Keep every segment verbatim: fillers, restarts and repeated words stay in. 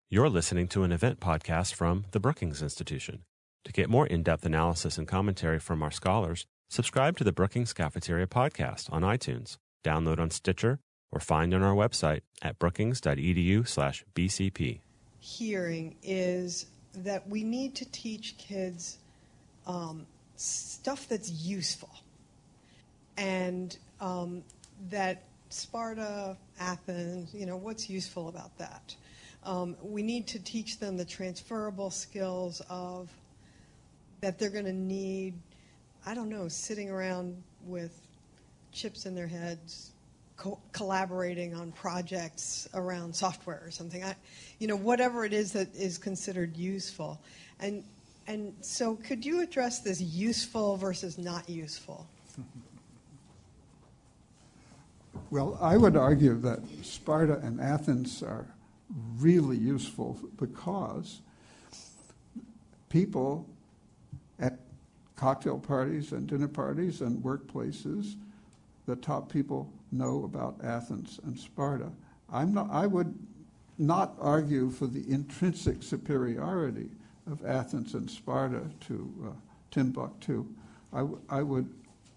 You're listening to an event podcast from the Brookings Institution. To get more in-depth analysis and commentary from our scholars, subscribe to the Brookings Cafeteria podcast on iTunes, download on Stitcher, or find on our website at brookings.edu slash BCP. Hearing is that we need to teach kids um, stuff that's useful. And um, that Sparta, Athens, you know, what's useful about that? Um, we need to teach them the transferable skills of that they're going to need, I don't know, sitting around with chips in their heads, co- collaborating on projects around software or something. I, you know, whatever it is that is considered useful. And and so could you address this useful versus not useful? Well, I would argue that Sparta and Athens are really useful because people at cocktail parties and dinner parties and workplaces, the top people know about Athens and Sparta. I'm not, I would not argue for the intrinsic superiority of Athens and Sparta to uh, Timbuktu. I, w- I would.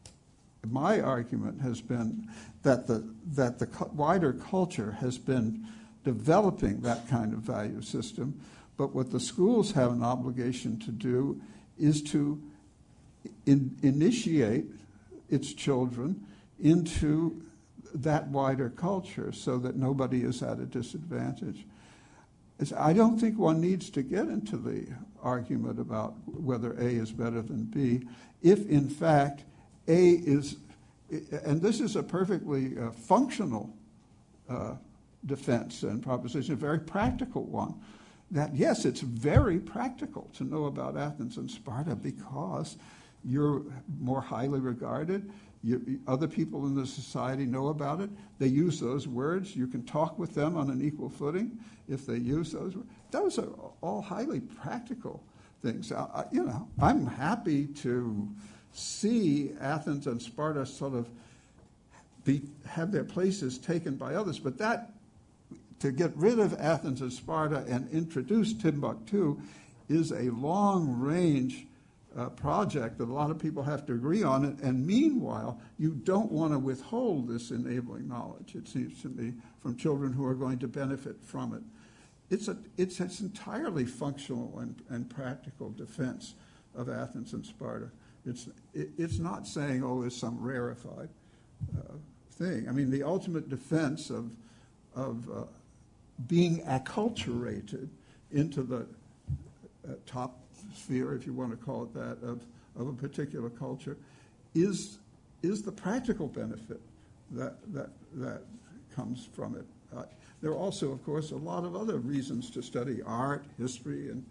My argument has been that the that the cu- wider culture has been developing that kind of value system, but what the schools have an obligation to do is to in, initiate its children into that wider culture so that nobody is at a disadvantage. It's, I don't think one needs to get into the argument about whether A is better than B if, in fact, A is, and this is a perfectly uh, functional uh, defense and proposition, a very practical one, that yes, it's very practical to know about Athens and Sparta because you're more highly regarded. You, other people in the society know about it. They use those words. You can talk with them on an equal footing if they use those words. Those are all highly practical things. I, I, you know, I'm happy to see Athens and Sparta sort of be, have their places taken by others, but that to get rid of Athens and Sparta and introduce Timbuktu is a long-range uh, project that a lot of people have to agree on. And, and meanwhile, you don't want to withhold this enabling knowledge, it seems to me, from children who are going to benefit from it. It's a it's an entirely functional and, and practical defense of Athens and Sparta. It's it, it's not saying, oh, it's some rarefied uh, thing. I mean, the ultimate defense of of uh, being acculturated into the uh, top sphere, if you want to call it that, of, of a particular culture, is is the practical benefit that that that comes from it. Uh, there are also, of course, a lot of other reasons to study art, history, and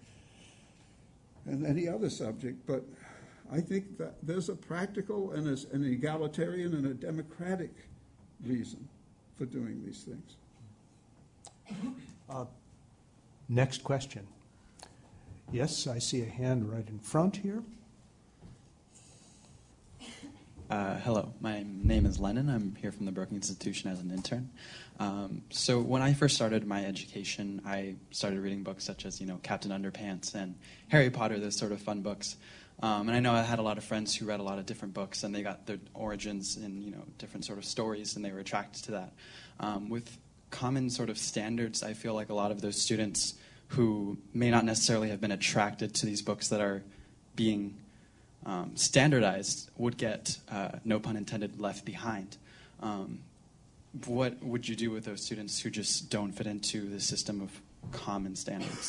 and any other subject, but I think that there's a practical and an egalitarian and a democratic reason for doing these things. Uh, next question. Yes, I see a hand right in front here. Uh, hello, my name is Lennon. I'm here from the Brookings Institution as an intern. Um, so when I first started my education, I started reading books such as, you know, Captain Underpants and Harry Potter, those sort of fun books. Um, and I know I had a lot of friends who read a lot of different books, and they got their origins in, you know, different sort of stories, and they were attracted to that. Um, with common sort of standards, I feel like a lot of those students who may not necessarily have been attracted to these books that are being um, standardized would get, uh, no pun intended, left behind. Um, what would you do with those students who just don't fit into the system of common standards?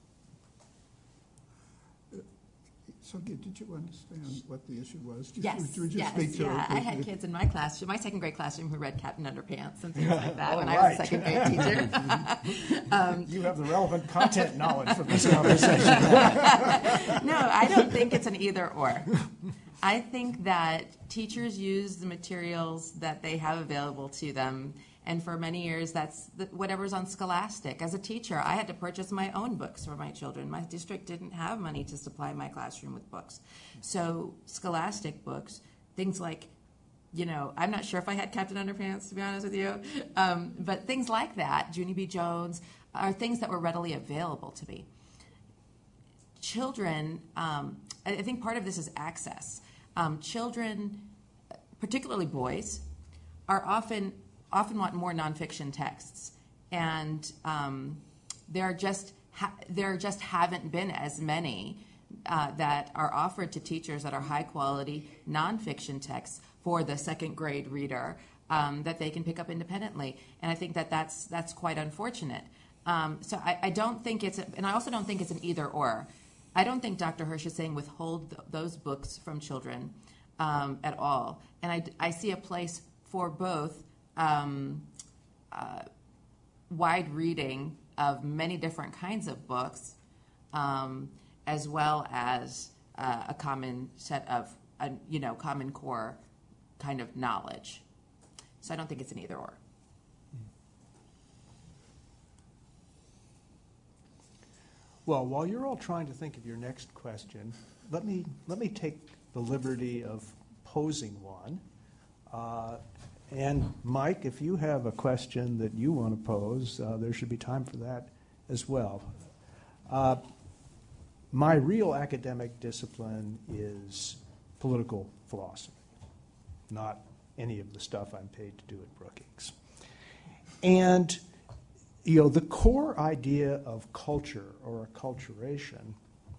So did you understand what the issue was? Did Yes, you, did you yes, speak to yeah. it? I had kids in my classroom, my second grade classroom, who read Captain Underpants and things like that when right. I was a second grade teacher. um, You have the relevant content knowledge for this conversation. no, I don't think it's an either or. I think that teachers use the materials that they have available to them. And for many years, that's the, whatever's on Scholastic. As a teacher, I had to purchase my own books for my children. My district didn't have money to supply my classroom with books. So Scholastic books, things like, you know, I'm not sure if I had Captain Underpants, to be honest with you, um, but things like that, Junie B. Jones, are things that were readily available to me. Children, um, I I think part of this is access. Um, children, particularly boys, are often often want more nonfiction texts, and um, there just ha- there just haven't been as many uh, that are offered to teachers that are high quality nonfiction texts for the second grade reader um, that they can pick up independently, and I think that that's that's quite unfortunate. Um, so I, I don't think it's, a, and I also don't think it's an either or. I don't think Doctor Hirsch is saying withhold th- those books from children um, at all. And I, I see a place for both um, uh, wide reading of many different kinds of books, um, as well as uh, a common set of, uh, you know, common core kind of knowledge. So I don't think it's an either or. Well, while you're all trying to think of your next question, let me let me take the liberty of posing one. Uh, and Mike, if you have a question that you want to pose, uh, there should be time for that as well. Uh, my real academic discipline is political philosophy, not any of the stuff I'm paid to do at Brookings. And you know, the core idea of culture or acculturation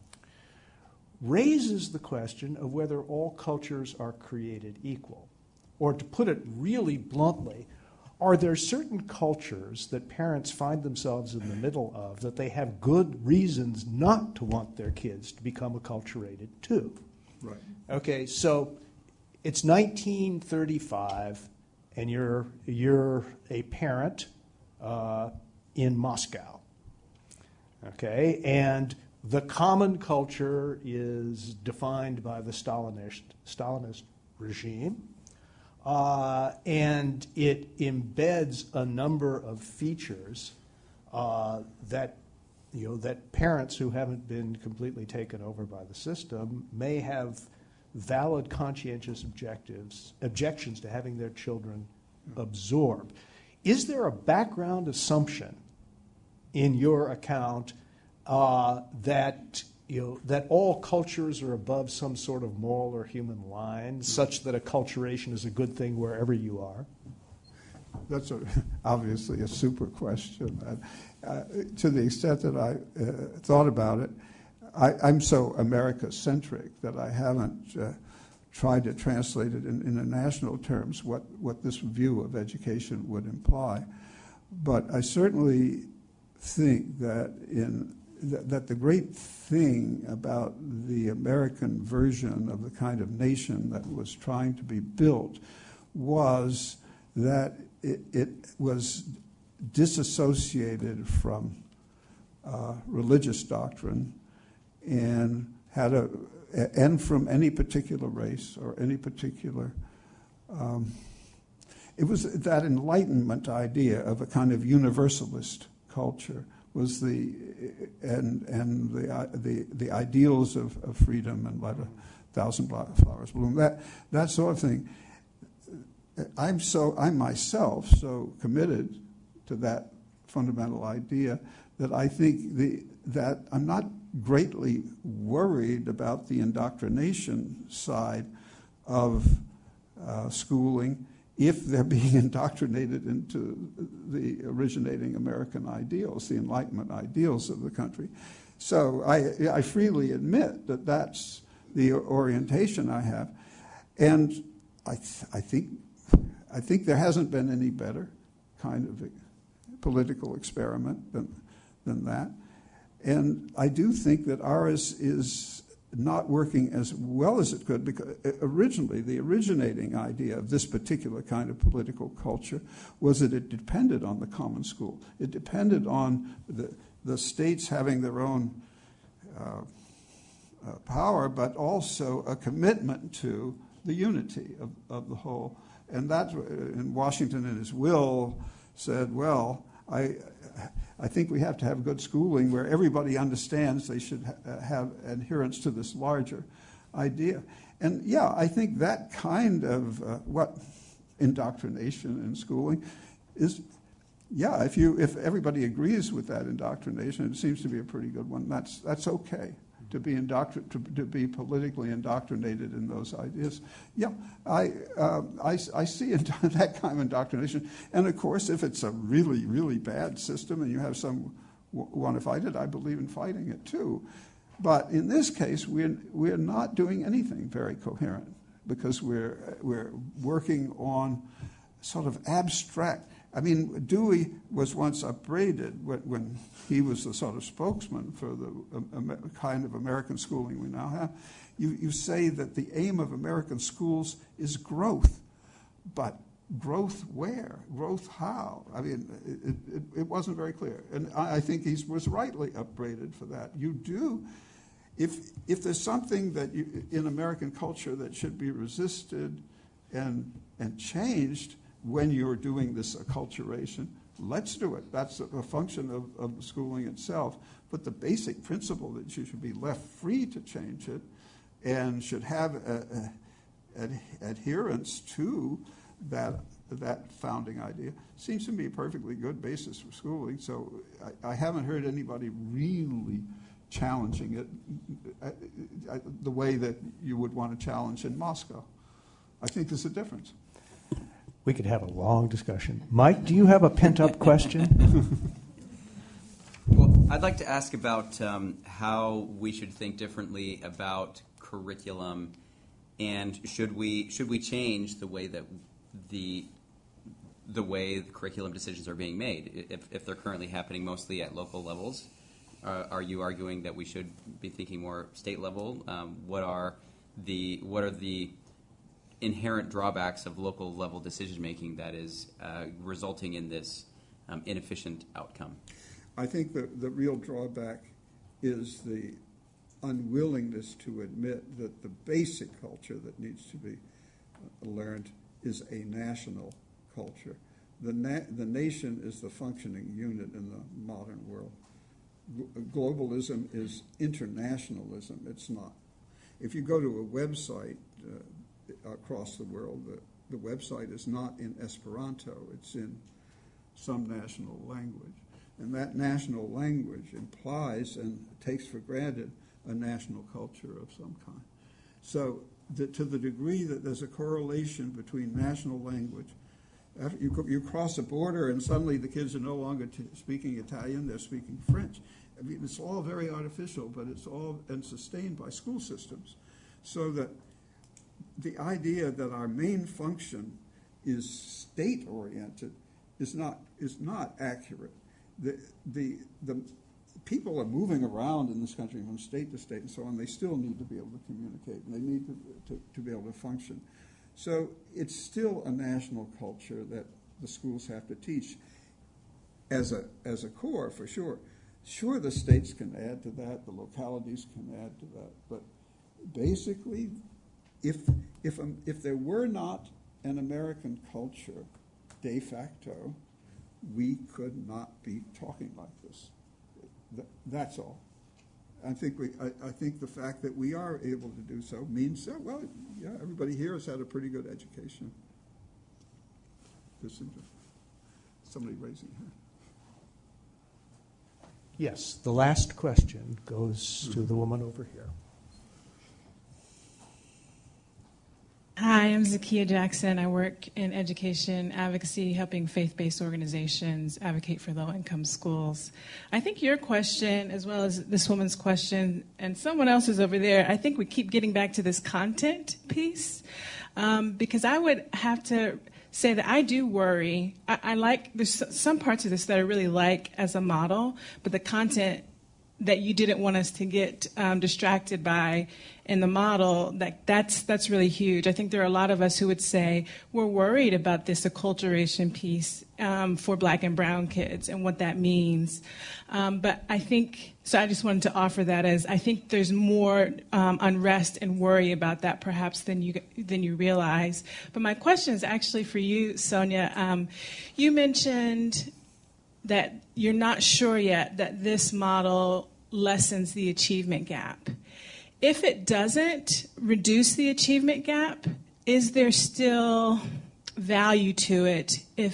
raises the question of whether all cultures are created equal. Or to put it really bluntly, are there certain cultures that parents find themselves in the middle of that they have good reasons not to want their kids to become acculturated too? Right. Okay, so it's nineteen thirty-five, and you're you're a parent uh, in Moscow. Okay, and the common culture is defined by the Stalinist Stalinist regime, uh, and it embeds a number of features uh, that you know that parents who haven't been completely taken over by the system may have valid conscientious objectives objections to having their children absorb. Is there a background assumption in your account uh, that you know that all cultures are above some sort of moral or human line, such that acculturation is a good thing wherever you are? That's a, obviously a super question. Uh, uh, to the extent that I uh, thought about it, I, I'm so America-centric that I haven't uh, tried to translate it in international terms, what, what this view of education would imply. But I certainly think that in th- that the great thing about the American version of the kind of nation that was trying to be built was that it, it was disassociated from uh, religious doctrine and had a and from any particular race or any particular um, it was that Enlightenment idea of a kind of universalist culture was the and and the uh, the the ideals of, of freedom and let a thousand flowers bloom, that that sort of thing. I'm so I'm myself so committed to that fundamental idea that I think the that I'm not greatly worried about the indoctrination side of uh, schooling if they're being indoctrinated into the originating American ideals, the Enlightenment ideals of the country. So I, I freely admit that that's the orientation I have, and I, th- I think I think there hasn't been any better kind of political experiment than than that. And I do think that ours is not working as well as it could, because originally the originating idea of this particular kind of political culture was that it depended on the common school. It depended on the, the states having their own uh, uh, power, but also a commitment to the unity of, of the whole. And that's, and Washington in his will said, well, I I think we have to have good schooling where everybody understands they should ha- have adherence to this larger idea. And yeah, I think that kind of uh, what indoctrination in schooling is yeah, if you if everybody agrees with that indoctrination, it seems to be a pretty good one. That's that's okay to be indoctr- to, to be politically indoctrinated in those ideas. Yeah, I uh, I, I see that kind of indoctrination. And of course, if it's a really really bad system and you have some w- want to fight it, I believe in fighting it too. But in this case, we're we're not doing anything very coherent because we're we're working on sort of abstract. I mean, Dewey was once upbraided when, when he was the sort of spokesman for the um, kind of American schooling we now have. You, you say that the aim of American schools is growth, but growth where? Growth how? I mean, it, it, it wasn't very clear. And I, I think he was rightly upbraided for that. You do, if, if there's something that you, in American culture that should be resisted and, and changed, when you're doing this acculturation, let's do it. That's a, a function of, of the schooling itself. But the basic principle that you should be left free to change it and should have a, a, ad, adherence to that, that founding idea seems to me a perfectly good basis for schooling. So I, I haven't heard anybody really challenging it I, I, the way that you would want to challenge in Moscow. I think there's a difference. We could have a long discussion. Mike, do you have a pent-up question? Well, I'd like to ask about um, how we should think differently about curriculum, and should we should we change the way that the the way the curriculum decisions are being made, if, if they're currently happening mostly at local levels? Uh, are you arguing that we should be thinking more state level? Um, what are the what are the inherent drawbacks of local level decision making that is uh, resulting in this um, inefficient outcome? I think the, the real drawback is the unwillingness to admit that the basic culture that needs to be learned is a national culture. The, na- the nation is the functioning unit in the modern world. G- globalism is internationalism. It's not. If you go to a website uh, across the world, the, the website is not in Esperanto, it's in some national language. And that national language implies and takes for granted a national culture of some kind. So the, to the degree that there's a correlation between national language, after you, you cross a border and suddenly the kids are no longer t- speaking Italian, they're speaking French. I mean, it's all very artificial, but it's all and sustained by school systems. So that the idea that our main function is state-oriented is not is not accurate. The the the people are moving around in this country from state to state and so on. They still need to be able to communicate, and they need to to, to be able to function. So it's still a national culture that the schools have to teach as a as a core, for sure. Sure, the states can add to that, the localities can add to that, but basically, if if um, if there were not an American culture de facto, we could not be talking like this. Th- that's all. I think we. I, I think the fact that we are able to do so means that, well, yeah, everybody here has had a pretty good education. There's some, somebody raising their hand. Yes, the last question goes to the woman over here. Hi, I'm Zakiya Jackson. I work in education advocacy, helping faith-based organizations advocate for low-income schools. I think your question, as well as this woman's question, and someone else's over there, I think we keep getting back to this content piece, um, because I would have to say that I do worry. I, I like, there's some parts of this that I really like as a model, but the content that you didn't want us to get um, distracted by in the model, that that's that's really huge. I think there are a lot of us who would say we're worried about this acculturation piece um, for black and brown kids and what that means. Um, but I think, so I just wanted to offer that as, I think there's more um, unrest and worry about that perhaps than you than you realize. But my question is actually for you, Sonia. Um, you mentioned that you're not sure yet that this model lessens the achievement gap. If it doesn't reduce the achievement gap, is there still value to it if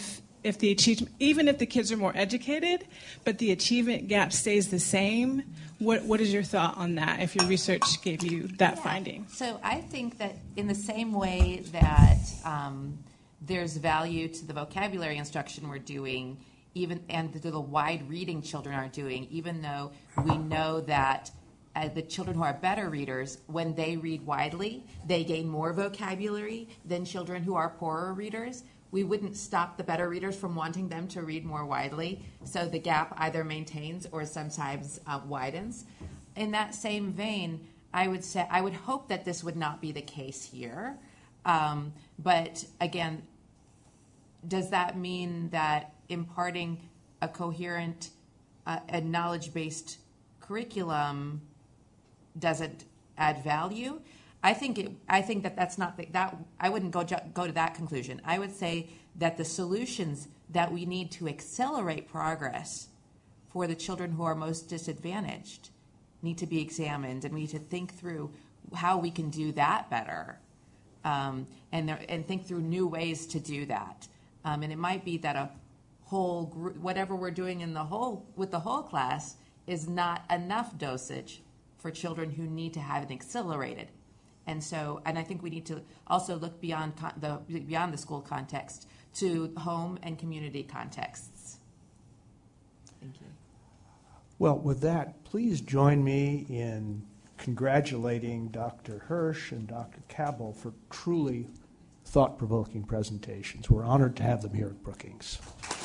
if the achievement, even if the kids are more educated, but the achievement gap stays the same, what what is your thought on that? If your research gave you that Yeah. finding? So I think that in the same way that um, there's value to the vocabulary instruction we're doing, even and to the wide reading children are doing, even though we know that uh, the children who are better readers, when they read widely, they gain more vocabulary than children who are poorer readers. We wouldn't stop the better readers from wanting them to read more widely, so the gap either maintains or sometimes uh, widens. In that same vein, I would say I would hope that this would not be the case here. Um, but again, does that mean that imparting a coherent uh, and knowledge-based curriculum doesn't add value? I think it, I think that that's not the, that I wouldn't go ju- go to that conclusion. I would say that the solutions that we need to accelerate progress for the children who are most disadvantaged need to be examined, and we need to think through how we can do that better, um, and there, and think through new ways to do that. Um, and it might be that a whole group, whatever we're doing in the whole with the whole class, is not enough dosage for children who need to have it accelerated. And so, and I think we need to also look beyond con- the beyond the school context to home and community contexts. Thank you. Well, with that, please join me in congratulating Doctor Hirsch and Doctor Cabell for truly thought-provoking presentations. We're honored to have them here at Brookings.